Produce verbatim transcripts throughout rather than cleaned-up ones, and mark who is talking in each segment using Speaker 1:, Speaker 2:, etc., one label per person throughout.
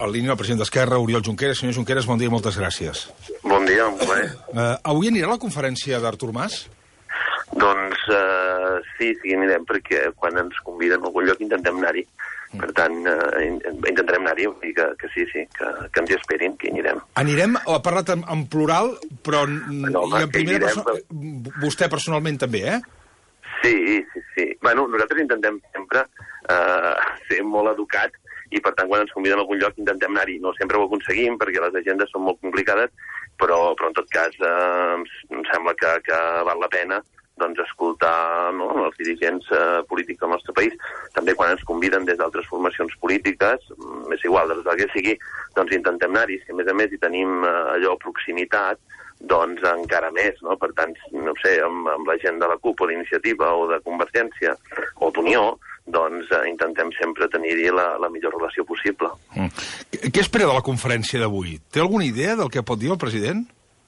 Speaker 1: en línia el president d'Esquerra, Oriol Junqueras. Senyor Junqueras, bon dia i moltes gràcies.
Speaker 2: Bon dia, un plaer.
Speaker 1: Uh, avui anirà a la conferència d'Artur Mas?
Speaker 2: Doncs uh, sí, sí, anirem, perquè quan ens conviden a algun lloc intentem anar-hi. Per tant, uh, intentarem anar-hi, vull dir que, que sí, sí, que, que ens hi esperin, que hi anirem.
Speaker 1: Anirem, ha parlat en, en plural, però
Speaker 2: no, home,
Speaker 1: i en primera
Speaker 2: anirem,
Speaker 1: persona, vostè personalment també, eh?
Speaker 2: Sí, sí, sí. Bueno, nosaltres intentem sempre uh, ser molt educats i, per tant, quan ens conviden a algun lloc intentem anar-hi. No sempre ho aconseguim, perquè les agendes són molt complicades, però, però en tot cas uh, em sembla que, que val la pena doncs, escoltar no, els dirigents uh, polítics del nostre país. També quan ens conviden des d'altres formacions polítiques, és igual, des del que sigui, doncs intentem anar-hi. Si a més a més hi tenim uh, allò proximitat, doncs encara més, no? Per tant, no sé, amb, amb la gent de la CUP o d'Iniciativa o de Convergència o d'Unió, doncs eh, intentem sempre tenir-hi la, la millor relació possible.
Speaker 1: Mm. Què espera de la conferència d'avui? Té alguna idea del que pot dir el president?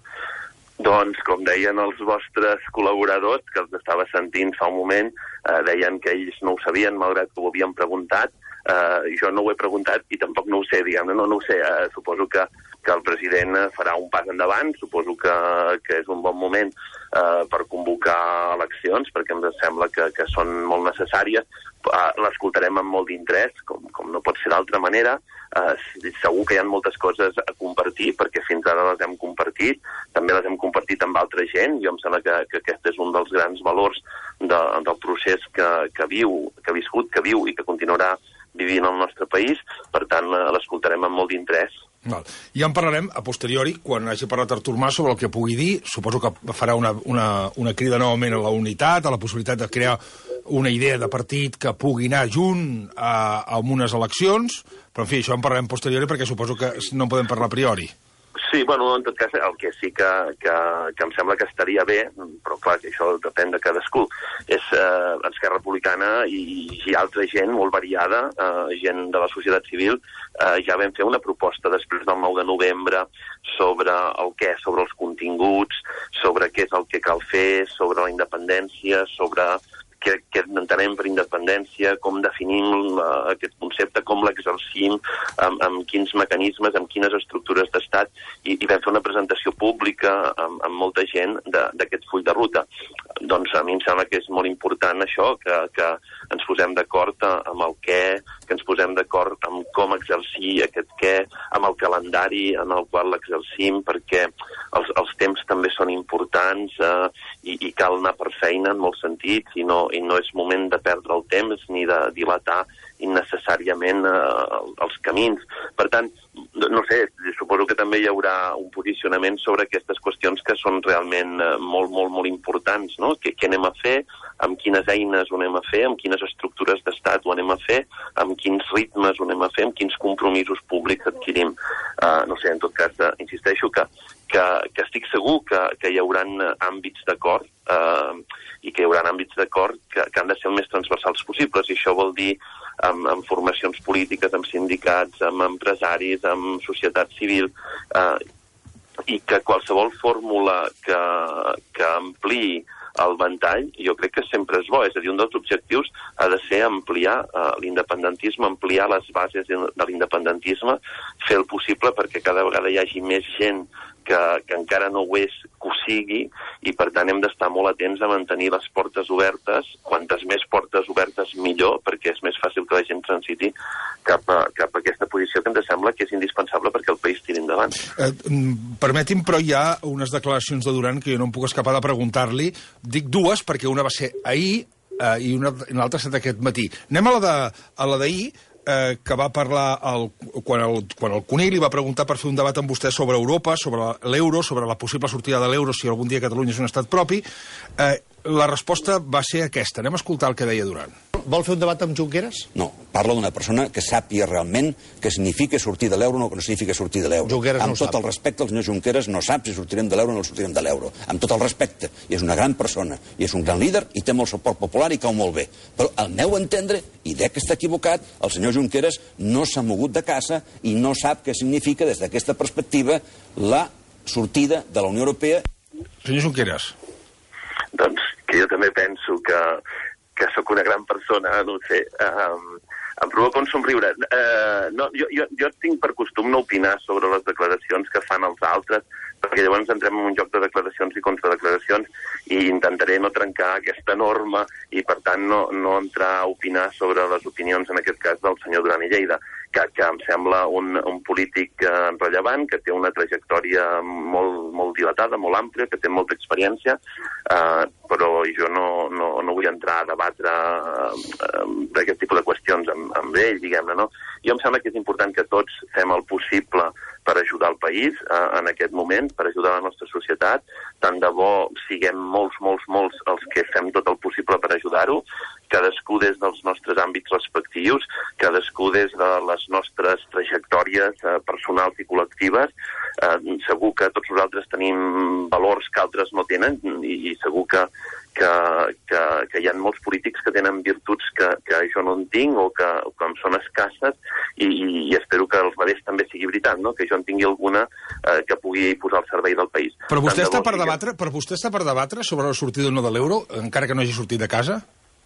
Speaker 2: Doncs, com deien els vostres col·laboradors, que els estava sentint fa un moment, eh, deien que ells no ho sabien, malgrat que ho havien preguntat. Eh, jo no ho he preguntat i tampoc no ho sé, diguem-ne, no, no ho sé. Eh, suposo que, que el president farà un pas endavant, suposo que, que és un bon moment eh, per convocar eleccions, perquè em sembla que, que són molt necessàries. Uh, l'escoltarem amb molt d'interès, com, com no pot ser d'altra manera. Uh, segur que hi ha moltes coses a compartir, perquè fins ara les hem compartit, també les hem compartit amb altra gent. Jo em sembla que, que aquest és un dels grans valors de, del procés que, que viu, que ha viscut, que viu i que continuarà vivint al nostre país. Per tant, uh, l'escoltarem amb molt d'interès.
Speaker 1: Val. Ja en parlarem a posteriori, quan hagi parlat Artur Mas sobre el que pugui dir. Suposo que farà una, una, una crida novament a la unitat, a la possibilitat de crear una idea de partit que pugui anar junt a, a unes eleccions, però en fi, això en parlarem posteriori perquè suposo que no en podem parlar a priori.
Speaker 2: Sí, bueno, en tot cas, el que sí que, que, que em sembla que estaria bé, però clar, que això depèn de cadascú, és eh, Esquerra Republicana i, i altra gent molt variada, eh, gent de la societat civil. Eh, ja vam fer una proposta després del nou de novembre sobre el què, sobre els continguts, sobre què és el que cal fer, sobre la independència, sobre què, què entenem per independència, com definim uh, aquest concepte, com l'exercim, amb, amb quins mecanismes, amb quines estructures d'estat, i, i vam fer una presentació pública amb, amb molta gent d'aquest full de ruta. Doncs a mi em sembla que és molt important això, que, que ens posem d'acord amb el què, que ens posem d'acord amb com exercir aquest què, amb el calendari en el qual l'exercim, perquè els, els temps també són importants eh, i, i cal anar per feina en molts sentits, i no, i no és moment de perdre el temps ni de dilatar innecessàriament eh, els camins. Per tant, no sé, suposo que també hi haurà un posicionament sobre aquestes qüestions que són realment eh, molt, molt, molt importants, no? Què, què anem a fer, amb quines eines ho anem a fer, amb quines estructures d'estat ho anem a fer, amb quins ritmes ho anem a fer, amb quins compromisos públics adquirim. Uh, no sé, en tot cas, uh, insisteixo que, que, que estic segur que, que hi haurà àmbits d'acord uh, i que hi haurà àmbits d'acord que, que han de ser el més transversals possibles, i això vol dir amb, amb formacions polítiques, amb sindicats, amb empresaris, amb societat civil, eh, i que qualsevol fórmula que, que ampliï el ventall, jo crec que sempre és bo. És a dir, un dels objectius ha de ser ampliar eh, l'independentisme, ampliar les bases de l'independentisme, fer el possible perquè cada vegada hi hagi més gent que, que encara no ho és, que ho sigui, i per tant hem d'estar molt atents a mantenir les portes obertes. Quantes més portes obertes millor, perquè és més fàcil que la gent transiti cap a, cap a aquesta posició que ens sembla que és indispensable perquè el país tiri endavant.
Speaker 1: Eh, permeti'm, però hi ha unes declaracions de Duran que jo no em puc escapar de preguntar-li. Dic dues perquè una va ser ahir eh, i una, una altra ha estat aquest matí. Anem a la de, a la d'ahir, Eh, que va parlar el, quan, el, quan el Conill li va preguntar per fer un debat amb vostè sobre Europa, sobre l'euro, sobre la possible sortida de l'euro si algun dia Catalunya és un estat propi. Eh, la resposta va ser aquesta. Anem a escoltar el que deia Duran.
Speaker 3: Vol fer un debat amb Junqueras?
Speaker 4: No, parla d'una persona que sàpiga realment què significa sortir de l'euro o no que no significa sortir de l'euro.
Speaker 3: Junqueras no
Speaker 4: amb tot
Speaker 3: sap.
Speaker 4: el respecte, el senyor Junqueras no sap si sortirem de l'euro o no sortirem de l'euro. Amb tot el respecte. I és una gran persona, i és un gran líder, i té molt suport popular i cau molt bé. Però al meu entendre, i dec que està equivocat, el senyor Junqueras no s'ha mogut de casa i no sap què significa, des d'aquesta perspectiva, la sortida de la Unió Europea.
Speaker 1: Senyor Junqueras.
Speaker 2: Doncs que jo també penso que que sóc una gran persona, no sé, um, Em provoca un somriure. Uh, no, jo, jo, jo tinc per costum no opinar sobre les declaracions que fan els altres, perquè llavors entrem en un joc de declaracions i contradeclaracions i intentaré no trencar aquesta norma i, per tant, no, no entrar a opinar sobre les opinions, en aquest cas, del senyor Duran i Lleida, que, que em sembla un, un polític eh, rellevant, que té una trajectòria molt, molt dilatada, molt àmplia, que té molta experiència, eh, però jo no, no, no vull entrar a debatre eh, d'aquest tipus de qüestions amb, amb ell, diguem-ne, no? Jo em sembla que és important que tots fem el possible per ajudar el país eh, en aquest moment, per ajudar la nostra societat. Tant de bo siguem molts, molts, molts els que fem tot el possible per ajudar-ho, cadascú des dels nostres àmbits respectius, cadascú des de les nostres trajectòries eh, personals i col·lectives. Eh, segur que tots nosaltres tenim valors que altres no tenen i, i segur que, que, que, que hi ha molts polítics que tenen virtuts que, que jo no en tinc o que, que em són escasses i, i espero que al revés també sigui veritat, no? Que jo en tingui alguna eh, que pugui posar al servei del país.
Speaker 1: Però vostè, està per debatre, però vostè està per debatre sobre la sortida o no de l'euro, encara que no hagi sortit de casa?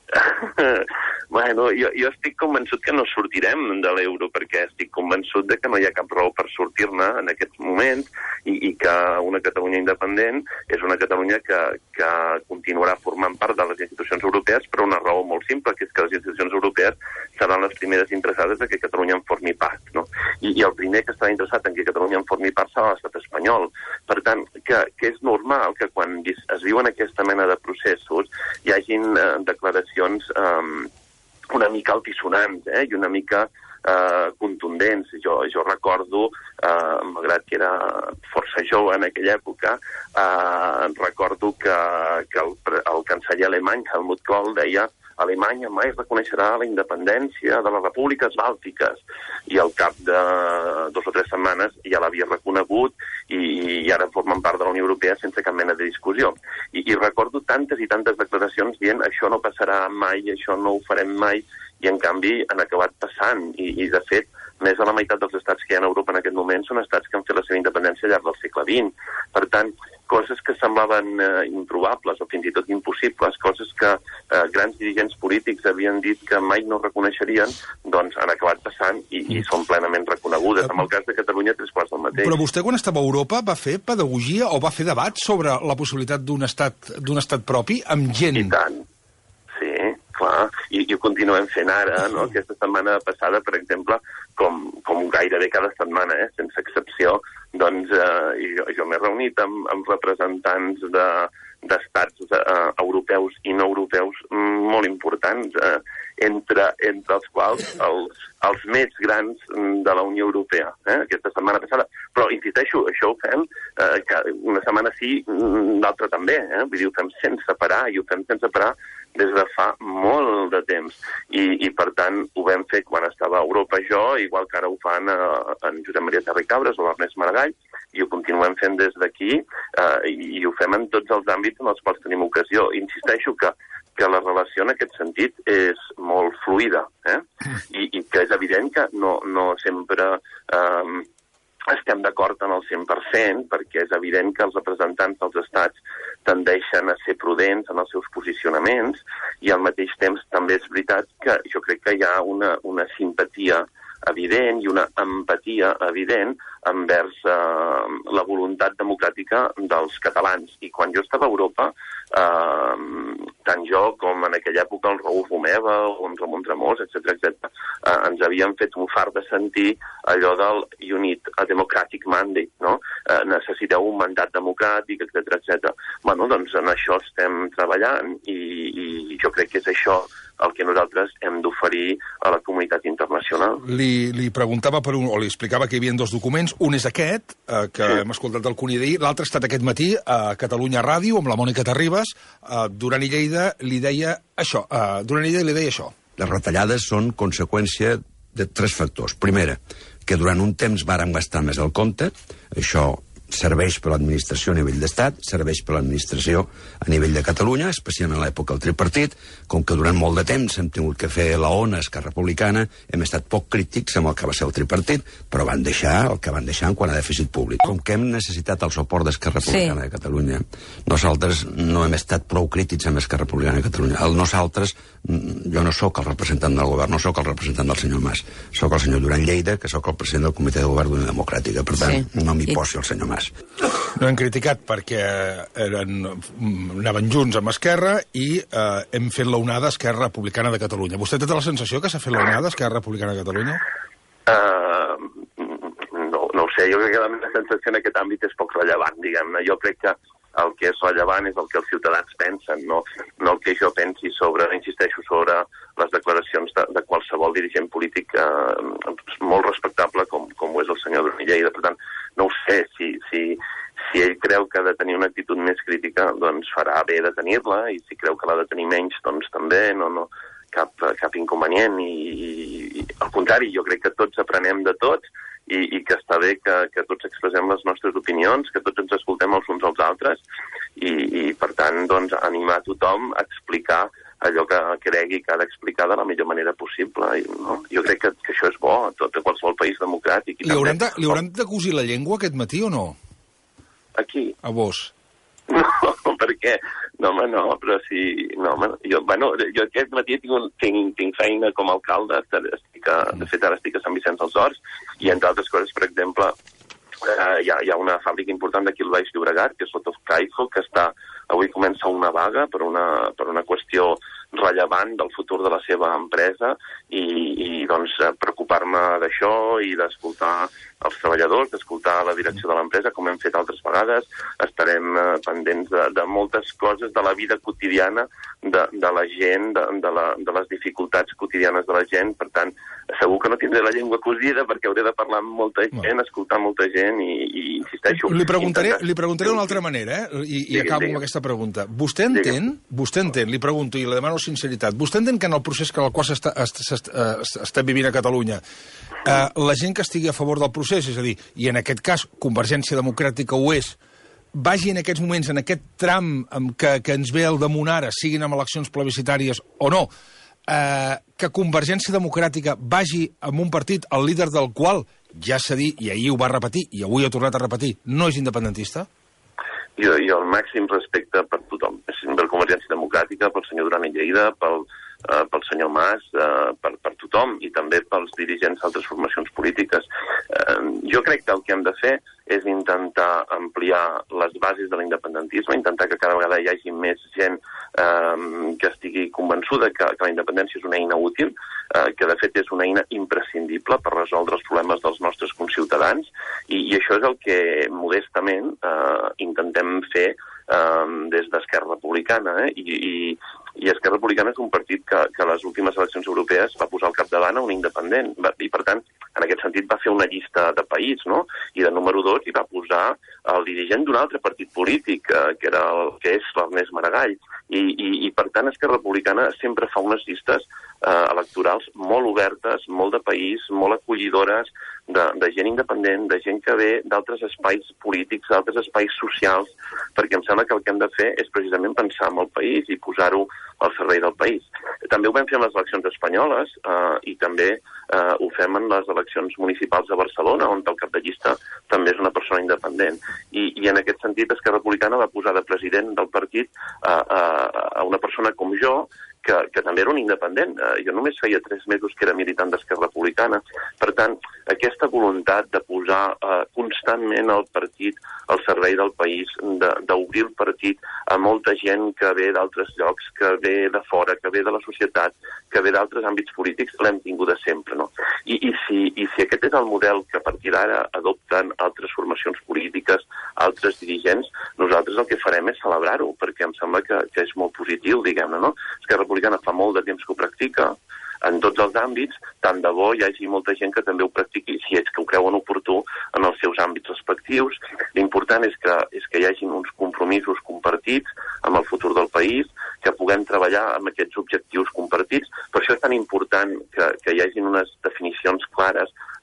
Speaker 2: Bueno, jo, jo estic convençut que no sortirem de l'euro perquè estic convençut de que no hi ha cap raó per sortir-ne en aquests moments i, i que una Catalunya independent és una Catalunya que, que continuarà formant part de les institucions europees per una raó molt simple, que és que les institucions europees seran les primeres interessades en que Catalunya en formi part, no? I, i el primer que estarà interessat en que Catalunya en formi part serà l'estat espanyol. Per tant, que, que és normal que quan es viuen aquesta mena de processos hi hagin eh, declaracions eh, una mica altisonants, eh, i una mica eh, contundents. Jo, jo recordo, eh, malgrat que era força jove en aquella època, eh, recordo que, que el, el canceller alemany, Helmut Kohl, deia Alemanya mai reconeixerà la independència de les repúbliques bàltiques. I al cap de dos o tres setmanes ja l'havia reconegut i, i ara formen part de la Unió Europea sense cap mena de discussió. I, i recordo tantes i tantes declaracions dient això no passarà mai, això no ho farem mai, i en canvi han acabat passant. I, i de fet, més de la meitat dels estats que hi ha en Europa en aquest moment són estats que han fet la seva independència al llarg del segle vint. Per tant, coses que semblaven eh, improbables o fins i tot impossibles, coses que eh, grans dirigents polítics havien dit que mai no reconeixerien, doncs han acabat passant i, i són plenament reconegudes. En el cas de Catalunya, tres quarts del mateix.
Speaker 1: Però vostè, quan estava a Europa, va fer pedagogia o va fer debat sobre la possibilitat d'un estat, d'un estat propi amb gent?
Speaker 2: I tant. Sí, clar. I, i ho continuem fent ara, no? Aquesta setmana passada, per exemple, com, com gairebé cada setmana, eh, sense excepció, doncs eh, jo, jo m'he reunit amb, amb representants de, d'estats eh, europeus i no europeus molt importants, eh, entre, entre els quals els, els més grans de la Unió Europea, eh, aquesta setmana passada. Però, insisteixo, això ho fem eh, que una setmana sí, l'altra també, eh? Vull dir, ho fem sense parar, i ho fem sense parar des de fa molt de temps. I, i per tant, ho vam fer quan estava a Europa jo, igual que ara ho fan eh, en Josep Maria Terricabres o l'Ernest Maragall, i ho continuem fent des d'aquí, eh, i, i ho fem en tots els àmbits en els quals tenim ocasió. Insisteixo que, que la relació en aquest sentit és molt fluida, eh? I, i que és evident que no, no sempre eh, estem d'acord en el cent per cent, perquè és evident que els representants dels estats tendeixen a ser prudents en els seus posicionaments, i al mateix temps també és veritat que jo crec que hi ha una, una simpatia evident i una empatia evident envers eh, la voluntat democràtica dels catalans. I quan jo estava a Europa, eh, tant jo com en aquella època el Raül Romeva o en Ramon Tremós, etcètera, etcètera, eh, ens havien fet un fart de sentir allò del you need a democratic mandate, no? Eh, necessiteu un mandat democràtic, etcètera, etcètera. Bueno, doncs en això estem treballant i, i jo crec que és això el que nosaltres hem d'oferir a la comunitat internacional.
Speaker 1: Li, li preguntava per un, o li explicava que hi havia dos documents. Un és aquest, eh, que sí. hem escoltat del Cuní d'ahir. L'altre ha estat aquest matí a Catalunya Ràdio, amb la Mònica Terribas. Eh, Duran i Lleida li deia això. Eh, Duran i Lleida li deia això.
Speaker 4: Les retallades són conseqüència de tres factors. Primera, que durant un temps vàrem gastar més el compte. Això serveix per l'administració a nivell d'Estat, serveix per l'administració a nivell de Catalunya, especialment a l'època del tripartit. Com que durant molt de temps hem tingut que fer la ona Esquerra Republicana, hem estat poc crítics amb el que va ser el tripartit, però van deixar el que van deixar en quant a dèficit públic. Com que hem necessitat el suport d'Esquerra Republicana sí. de Catalunya, nosaltres no hem estat prou crítics amb Esquerra Republicana de Catalunya. El nosaltres, jo no sóc el representant del govern, no sóc el representant del senyor Mas, sóc el senyor Duran Lleida, que sóc el president del Comitè de Govern d'Unió Democràtica. Per tant, sí. no m'hi posi el senyor Mas.
Speaker 1: No hem criticat perquè eren, anaven junts amb Esquerra i eh, hem fet l'onada Esquerra Republicana de Catalunya. Vostè té la sensació que s'ha fet l'onada Esquerra Republicana de Catalunya?
Speaker 2: Uh, no, no ho sé, jo crec que la meva sensació en aquest àmbit és poc rellevant, diguem-ne. Jo crec que el que és rellevant és el que els ciutadans pensen, no, no el que jo pensi sobre, insisteixo, sobre les declaracions de, de qualsevol dirigent polític eh, molt respectable com, com ho és el senyor Duran Lleida. Per tant, no ho sé, si, si, si ell creu que ha de tenir una actitud més crítica, doncs farà bé de tenir-la, i si creu que l'ha de tenir menys, doncs també, no, no, cap, cap inconvenient. I, i al contrari, jo crec que tots aprenem de tots, i, i que està bé que, que tots expressem les nostres opinions, que tots ens escoltem els uns als altres, i, i per tant, doncs, animar tothom a explicar allò que cregui que ha d'explicar de la millor manera possible. I, no? Jo crec que, que això és bo a tot a qualsevol país democràtic. I
Speaker 1: li hauran de, li hauran de cosir la llengua aquest matí o no?
Speaker 2: A qui?
Speaker 1: A vos.
Speaker 2: No, per què? No, home, no, però si... No, home, jo, bueno, jo aquest matí tinc, un, tinc, tinc feina com a alcalde, estic a, de fet ara estic a Sant Vicenç dels Horts, i entre altres coses, per exemple, eh, hi, ha, hi ha una fàbrica important d'aquí al Baix Llobregat, que és Lotofcaifo, que està, avui comença una vaga per una, per una qüestió rellevant del futur de la seva empresa, i, i doncs preocupar-me d'això i d'escoltar els treballadors, d'escoltar la direcció de l'empresa, com hem fet altres vegades. Estarem eh, pendents de, de moltes coses de la vida quotidiana de, de la gent, de, de, la, de les dificultats quotidianes de la gent. Per tant, segur que no tindré la llengua cosida perquè hauré de parlar amb molta gent, no. escoltar molta gent i, i insisteixo...
Speaker 1: Li preguntaré, intentar... li preguntaré d'una altra manera, eh? I, i acabo amb aquesta pregunta. Vostè entén, vostè entén, li pregunto i li demano sinceritat, vostè entén que en el procés que el qual s'està està vivint a Catalunya, eh, la gent que estigui a favor del procés, és a dir, i en aquest cas Convergència Democràtica ho és, vagi en aquests moments, en aquest tram que, que ens ve al damunt ara, siguin amb eleccions plebiscitàries o no, eh, que Convergència Democràtica vagi amb un partit, el líder del qual, ja s'ha dit, i ahir ho va repetir, i avui ha tornat a repetir, no és independentista?
Speaker 2: Jo, jo el màxim respecte per tothom, per Convergència Democràtica, pel senyor Duran Lleida, pel, uh, pel senyor Mas, uh, per, per tothom, i també pels dirigents d'altres formacions polítiques. Uh, jo crec que el que hem de fer és intentar ampliar les bases de l'independentisme, intentar que cada vegada hi hagi més gent eh, que estigui convençuda que, que la independència és una eina útil, eh, que de fet és una eina imprescindible per resoldre els problemes dels nostres conciutadans, i, i això és el que modestament eh, intentem fer eh, des d'Esquerra Republicana, eh? I, i, i Esquerra Republicana és un partit que, que a les últimes eleccions europees va posar al capdavant a un independent, i per tant, en aquest sentit va fer una llista de país, no? I de número dos hi va posar el dirigent d'un altre partit polític, eh, que era el que és l'Ernest Maragall, i, i, i per tant Esquerra Republicana sempre fa unes llistes eh, electorals molt obertes, molt de país, molt acollidores, de, de gent independent, de gent que ve d'altres espais polítics, d'altres espais socials, perquè em sembla que el que hem de fer és precisament pensar en el país i posar-ho al servei del país. També ho vam fer en les eleccions espanyoles eh, i també eh, ho fem en les eleccions municipals de Barcelona, on el cap de llista també és una persona independent. I, i en aquest sentit Esquerra Republicana va posar de president del partit a, a, a una persona com jo, que, que també era un independent. Uh, jo només feia tres mesos que era militant d'Esquerra Republicana. Per tant, aquesta voluntat de posar uh, constantment el partit al servei del país, d'obrir el partit a molta gent que ve d'altres llocs, que ve de fora, que ve de la societat, que ve d'altres àmbits polítics, l'hem tingut de sempre, no? I, i, si, I si aquest és el model que a partir d'ara adopten altres formacions polítiques, altres dirigents, nosaltres el que farem és celebrar-ho, perquè em sembla que, que és molt positiu, diguem-ne, no? Esquerra Republicana fa molt de temps que ho practica, en tots els àmbits, tant de bo hi hagi molta gent que també ho practiqui, si és que ho creuen oportú en els seus àmbits respectius. L'important és que, és que hi hagi uns compromisos compartits amb el futur del país, que puguem treballar amb aquests objectius compartits. Per això és tan important que, que hi hagi unes definicions clares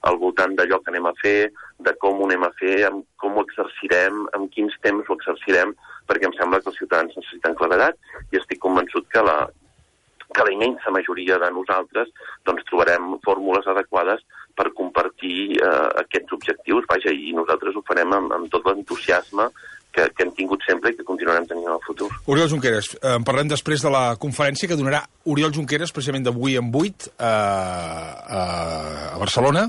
Speaker 2: al voltant d'allò que anem a fer, de com ho anem a fer, amb com ho exercirem, amb quins temps ho exercirem, perquè em sembla que els ciutadans necessiten claredat i estic convençut que la, que la immensa majoria de nosaltres doncs, trobarem fórmules adequades per compartir eh, aquests objectius, vaja, i nosaltres ho farem amb, amb tot l'entusiasme que, que hem tingut sempre i que continuarem tenint en el futur.
Speaker 1: Oriol Junqueras, en parlem després de la conferència que donarà Oriol Junqueras, precisament d'avui en vuit, eh, a Barcelona,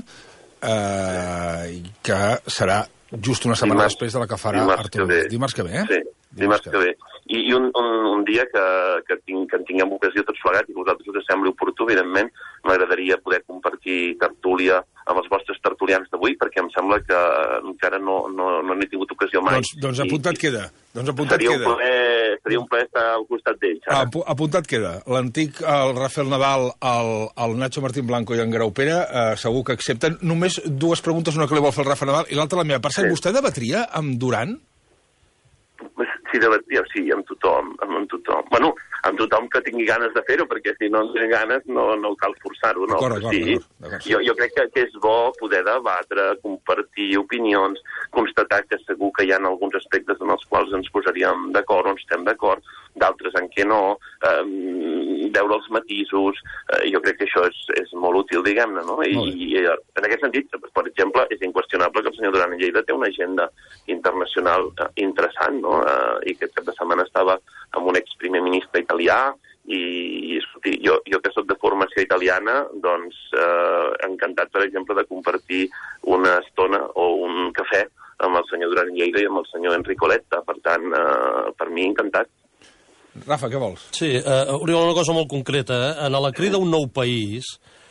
Speaker 1: eh, que serà just una setmana
Speaker 2: dimarts,
Speaker 1: després de la que farà Artur Mas. Dimarts que ve, eh?
Speaker 2: Sí, dimarts, dimarts que ve. I, i un, un, un dia que, que, tinc, que en tinguem ocasió tots plegats i que a vosaltres us sembli oportú, evidentment, m'agradaria poder compartir tertúlia amb els vostres tertulians d'avui, perquè em sembla que encara no, no, no n'he tingut ocasió mai.
Speaker 1: Doncs, doncs apuntat I, queda. Doncs apuntat
Speaker 2: seria,
Speaker 1: queda.
Speaker 2: Un plaer, seria un plaer estar al costat d'ells.
Speaker 1: Ap apuntat queda. L'antic, el Rafael Nadal, el, el Nacho Martín Blanco i en Grau Pere, eh, segur que accepten. Només dues preguntes, una que li vol fer el Rafa Nadal i l'altra la meva. Per cert, sí. Vostè debatria amb Duran?
Speaker 2: Sí, debatria, sí, amb tothom, amb, amb tothom. Bueno, amb tothom que tingui ganes de fer-ho, perquè si no en té ganes no, no cal forçar-ho, no?
Speaker 1: D'acord,
Speaker 2: sí,
Speaker 1: d'acord.
Speaker 2: Jo, jo crec que, que és bo poder debatre, compartir opinions, constatar que segur que hi ha alguns aspectes en els quals ens posaríem d'acord, on estem d'acord, d'altres en què no, eh, veure els matisos, eh, jo crec que això és, és molt útil, diguem-ne, no? I, i en aquest sentit, per exemple, és inqüestionable que el senyor Duran i Lleida té una agenda internacional eh, interessant, no? Eh, i aquest cap de setmana estava amb un exprimer ministre italià i, i escolti, jo, jo que soc de formació italiana, doncs eh, encantat, per exemple, de compartir una estona o un cafè amb el senyor Duran i Lleida i amb el senyor Enrico Letta. Per tant, eh, per mi, encantat.
Speaker 1: Rafa, què vols?
Speaker 3: Sí, uh, Oriol, una cosa molt concreta. Eh? En la crida Un nou país,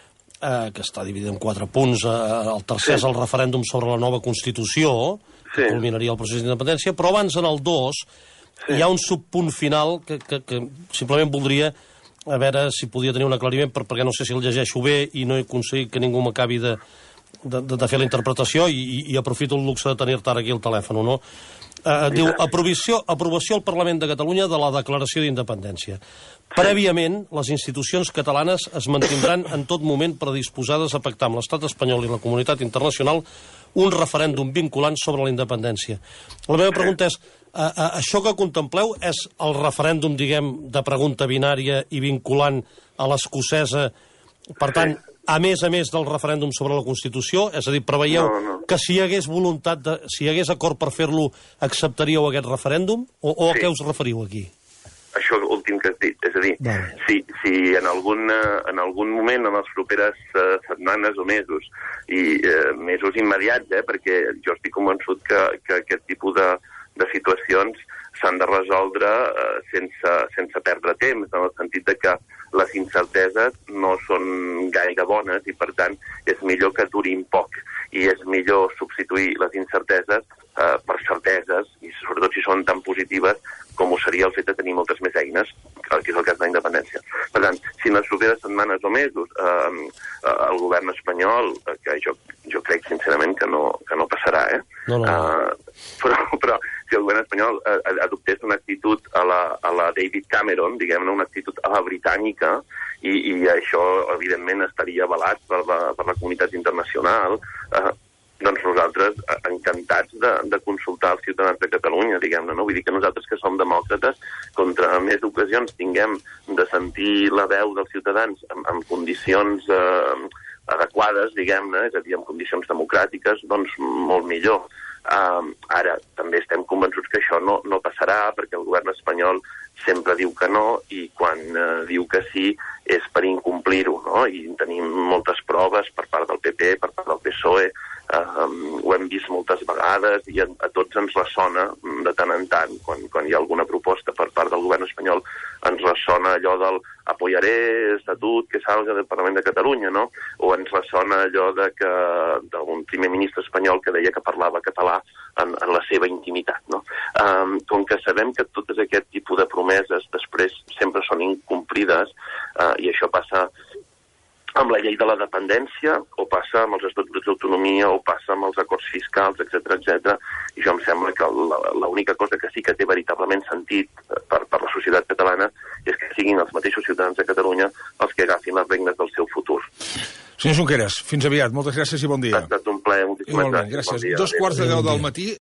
Speaker 3: eh, que està dividida en quatre punts, eh, el tercer sí. és el referèndum sobre la nova Constitució, que sí. culminaria el procés d'independència, però abans, en el dos, sí. hi ha un subpunt final que, que, que simplement voldria a veure si podia tenir un aclariment, per, perquè no sé si el llegeixo bé i no he aconseguit que ningú m'acabi de, de, de, de fer la interpretació i, i, i aprofito el luxe de tenir-te ara aquí al telèfon, no? Uh, diu, aprovació, aprovació al Parlament de Catalunya de la declaració d'independència. Prèviament, les institucions catalanes es mantindran en tot moment predisposades a pactar amb l'estat espanyol i la comunitat internacional un referèndum vinculant sobre la independència. La meva pregunta és, uh, uh, això que contempleu és el referèndum, diguem, de pregunta binària i vinculant a l'escocesa, per tant, a més a més del referèndum sobre la Constitució? És a dir, preveieu no, no. que si hi hagués voluntat, de, si hi hagués acord per fer-lo, acceptaríeu aquest referèndum? O, o sí. a què us referiu aquí?
Speaker 2: Això últim que has dit. És a dir, vale. si, si en, algun, en algun moment, en les properes uh, setmanes o mesos, i uh, mesos immediats, eh, perquè jo estic convençut que, que aquest tipus de, de situacions s'han de resoldre eh, sense, sense perdre temps, en el sentit de que les incerteses no són gaire bones i, per tant, és millor que durin poc i és millor substituir les incerteses eh, per certeses, i sobretot si són tan positives com ho seria el fet de tenir moltes més eines, que és el cas de la independència. Per tant, si en les properes setmanes o mesos eh, el govern espanyol, eh, que jo, jo crec sincerament que no, que no passarà, eh? No, no. Eh, però, però si el govern espanyol eh, adoptés una actitud a la, a la David Cameron, diguem-ne, una actitud a la britànica, i, i això, evidentment, estaria avalat per la, per la comunitat internacional, eh, doncs nosaltres encantats de, de consultar els ciutadans de Catalunya, diguem-ne, no? Vull dir que nosaltres que som demòcrates, contra més ocasions tinguem de sentir la veu dels ciutadans en, en condicions eh, adequades, diguem-ne, és a dir, en condicions democràtiques, doncs molt millor. Uh, ara, també estem convençuts que això no, no passarà, perquè el govern espanyol sempre diu que no, i quan uh, diu que sí és per incomplir-ho, no? I tenim moltes proves per part del P P, per part del P S O E, uh, ho hem vist moltes vegades, i a, a tots ens ressona de tant en tant, quan, quan hi ha alguna proposta per part del govern espanyol, ens ressona allò del apoyaré estatut que salga del Parlament de Catalunya, no? O ens ressona allò de que d'un primer ministre espanyol que deia que parlava català en, en la seva intimitat, no? Um, com que sabem que totes aquest tipus de promeses després sempre són incomplides, uh, i això passa amb la llei de la dependència, o passa amb els estatuts d'autonomia, o passa amb els acords fiscals, etcètera, etcètera. I jo em sembla que l'única cosa que sí que té veritablement sentit per, per la societat catalana és que siguin els mateixos ciutadans de Catalunya els que agafin les regnes del seu futur.
Speaker 1: Senyor Junqueras, fins aviat. Moltes gràcies i bon dia.
Speaker 2: Ha estat un plaer. Moltíssimes
Speaker 1: Igualment,
Speaker 2: gràcies.
Speaker 1: gràcies.
Speaker 2: Bon dia.
Speaker 1: Dos quarts de deu del matí.